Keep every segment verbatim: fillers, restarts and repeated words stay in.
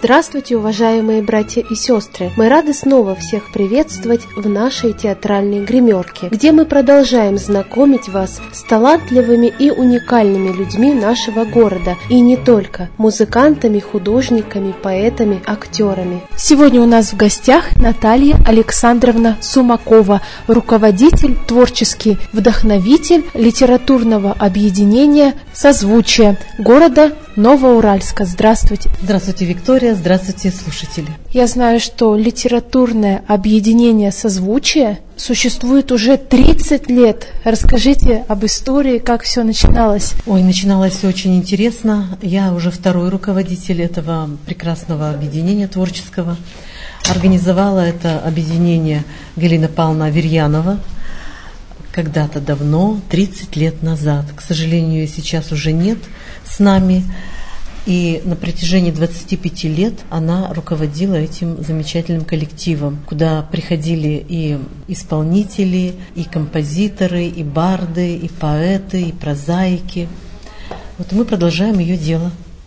Здравствуйте, уважаемые братья и сестры! Мы рады снова всех приветствовать в нашей театральной гримерке, где мы продолжаем знакомить вас с талантливыми и уникальными людьми нашего города, и не только, музыкантами, художниками, поэтами, актерами. Сегодня у нас в гостях Наталья Александровна Сумакова, руководитель, творческий вдохновитель литературного объединения «Созвучие» города Новоуральска. Здравствуйте. Здравствуйте, Виктория. Здравствуйте, слушатели. Я знаю, что литературное объединение «Созвучие» существует уже тридцать лет. Расскажите об истории, как все начиналось. Ой, начиналось все очень интересно. Я уже второй руководитель этого прекрасного объединения творческого. Организовала это объединение Галина Павловна Аверьянова когда-то давно, тридцать лет назад. К сожалению, ее сейчас уже нет с нами. И на протяжении двадцати пяти лет она руководила этим замечательным коллективом, куда приходили и исполнители, и композиторы, и барды, и поэты, и прозаики. Вот мы продолжаем ее дело.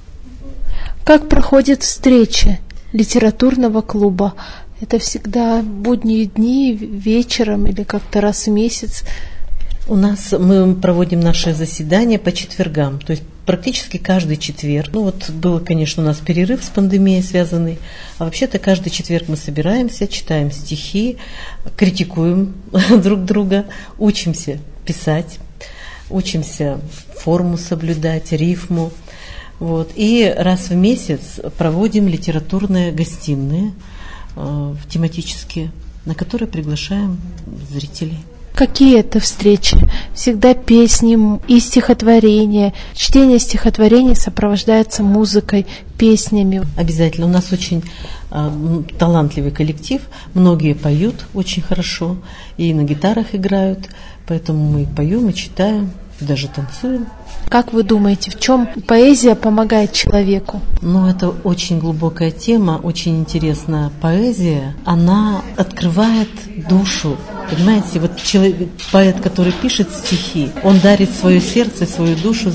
Как проходят встречи литературного клуба? Это всегда будние дни, вечером или как-то раз в месяц? У нас мы проводим наши заседания по четвергам, то есть практически каждый четверг. Ну вот был, конечно, у нас перерыв с пандемией связанный, а вообще-то каждый четверг мы собираемся, читаем стихи, критикуем друг друга, учимся писать, учимся форму соблюдать, рифму. Вот. И раз в месяц проводим литературные гостиные, тематические, на которые приглашаем зрителей. Какие это встречи? Всегда песни и стихотворения. Чтение стихотворений сопровождается музыкой, песнями. Обязательно. У нас очень э, талантливый коллектив. Многие поют очень хорошо и на гитарах играют. Поэтому мы поем и читаем, и даже танцуем. Как вы думаете, в чем поэзия помогает человеку? Ну, это очень глубокая тема, очень интересная. Поэзия, она открывает душу. Понимаете, вот человек, поэт, который пишет стихи, он дарит свое сердце, свою душу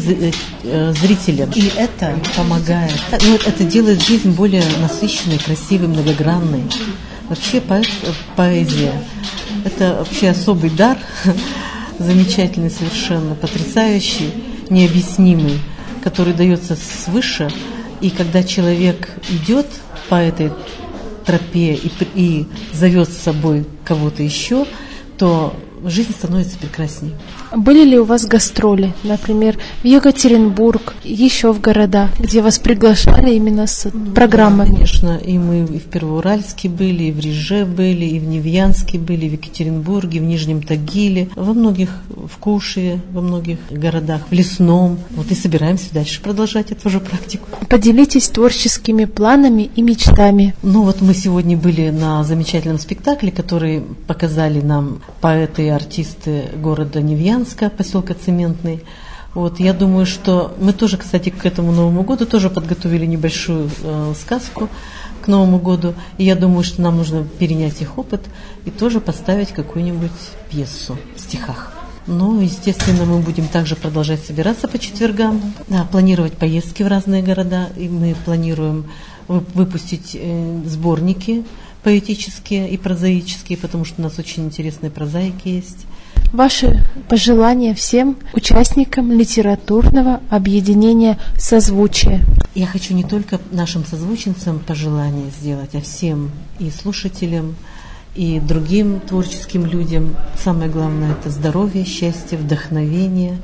зрителям. И это помогает. Ну, это делает жизнь более насыщенной, красивой, многогранной. Вообще поэт, поэзия – это вообще особый дар, замечательный совершенно, потрясающий, необъяснимый, который дается свыше. И когда человек идет по этой тропе и, и зовет с собой кого-то еще, то жизнь становится прекраснее. Были ли у вас гастроли, например, в Екатеринбург, еще в города, где вас приглашали именно с программами? Да, конечно, и мы и в Первоуральске были, и в Реже были, и в Невьянске были, и в Екатеринбурге, в Нижнем Тагиле, во многих, в Кушеве, во многих городах, в Лесном. Вот и собираемся дальше продолжать эту же практику. Поделитесь творческими планами и мечтами. Ну вот мы сегодня были на замечательном спектакле, который показали нам поэты и артисты города Невьянска, поселка Цементный. Вот, я думаю, что мы тоже, кстати, к этому Новому году тоже подготовили небольшую э, сказку к Новому году. И я думаю, что нам нужно перенять их опыт и тоже поставить какую-нибудь пьесу в стихах. Ну, естественно, мы будем также продолжать собираться по четвергам, да, планировать поездки в разные города. И мы планируем выпустить э, сборники поэтические и прозаические, потому что у нас очень интересные прозаики есть. Ваши пожелания всем участникам литературного объединения «Созвучие». Я хочу не только нашим созвучницам пожелания сделать, а всем и слушателям, и другим творческим людям. Самое главное – это здоровье, счастье, вдохновение,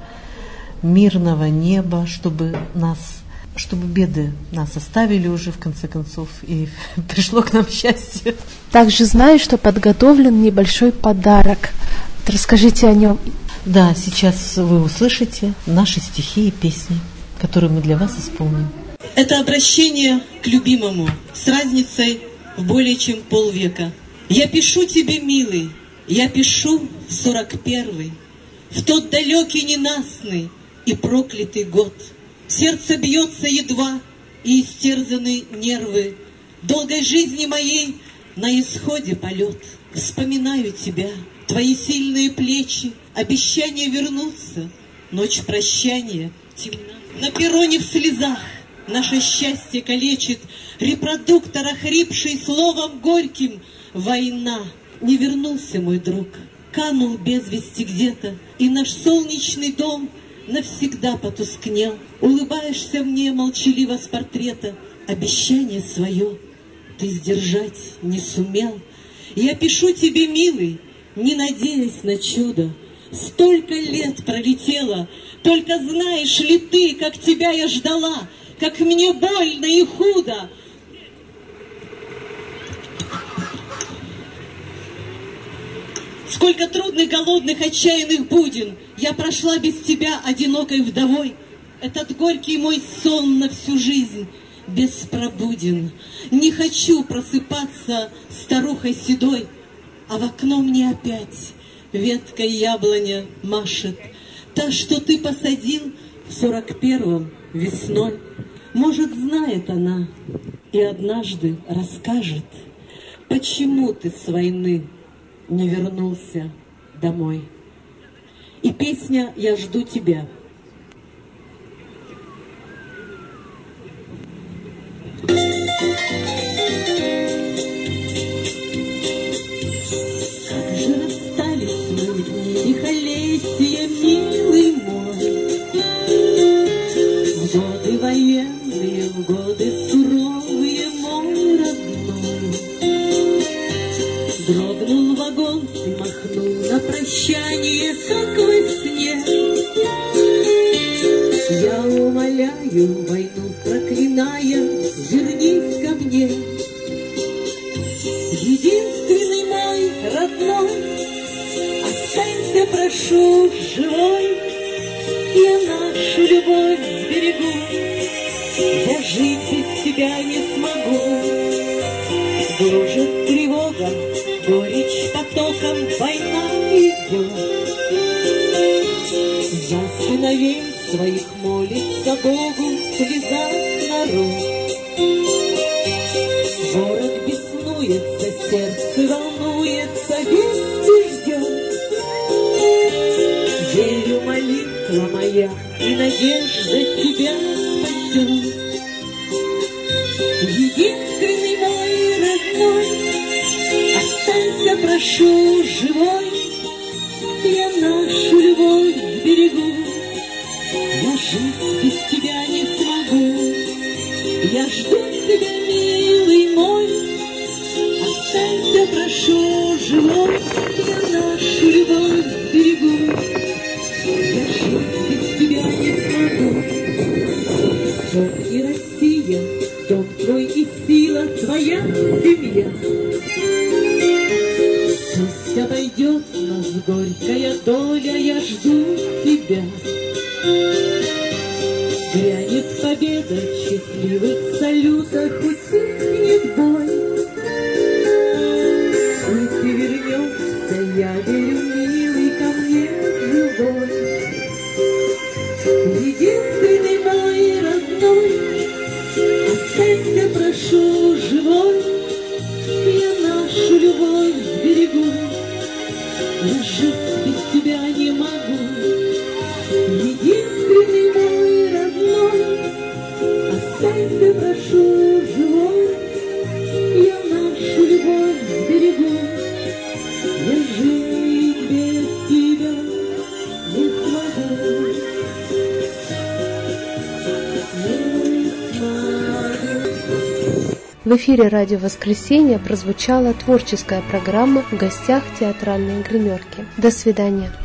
мирного неба, чтобы нас, чтобы беды нас оставили уже в конце концов, и пришло к нам счастье. Также знаю, что подготовлен небольшой подарок. Расскажите о нем. Да, сейчас вы услышите наши стихи и песни, которые мы для вас исполним. Это обращение к любимому с разницей в более чем полвека. Я пишу тебе, милый, я пишу в сорок первый, в тот далекий, ненастный и проклятый год. Сердце бьется едва, и истерзаны нервы. Долгой жизни моей на исходе полет. Вспоминаю тебя, твои сильные плечи, обещание вернуться, ночь прощания темна. На перроне в слезах наше счастье калечит, репродуктор, охрипший словом горьким, война. Не вернулся мой друг, канул без вести где-то, и наш солнечный дом навсегда потускнел. Улыбаешься мне молчаливо с портрета, обещание свое ты сдержать не сумел. Я пишу тебе, милый, не надеясь на чудо. Столько лет пролетело, только знаешь ли ты, как тебя я ждала, как мне больно и худо. Сколько трудных, голодных, отчаянных буден я прошла без тебя, одинокой вдовой. Этот горький мой сон на всю жизнь беспробуден. Не хочу просыпаться старухой седой, а в окно мне опять веткой яблоня машет. Та, что ты посадил в сорок первом весной. Может, знает она и однажды расскажет, почему ты с войны не вернулся домой. И песня «Я жду тебя». Как же расстались мы в дни лихолетия, милый мой, в годы военные, в годы суровые, мой родной. Дрогнул вагон и махнул на прощание, как во сне. Я умоляю, войну проклиная, вернись ко мне. Единственный мой родной, останься, прошу, живой. Я нашу любовь сберегу, я жить без тебя не смогу. Гложет тревога, горечь потоком, война идет. За сыновей своих молится Богу слеза народ. Город беснуется, сердце волнуется, вести ждет. Верю, молитва моя, и надежда тебя спасет. Единственный мой родной, останься, прошу, живой. Я нашу любовь сберегу, я жить без тебя не смогу. Я жду тебя, милый мой, останься, прошу, живой. Я нашу любовь сберегу, я жить без тебя не смогу. Помни, Россия, дом твой и сила твоя семья. Пусть обойдет нас горькая доля, я жду тебя. Грянет победа в счастливых салютах, утихнет бой. И ты вернешься, я верю, милый, ко мне живой. Единственный мой родной, останься, прошу, живой. Я нашу любовь сберегу, я жить без тебя не могу. Единственный мой родной, останься, прошу, живой. Я нашу любовь сберегу, я жить без тебя не смогу. В эфире «Радио Воскресенье» прозвучала творческая программа «В гостях театральной гримерки». До свидания.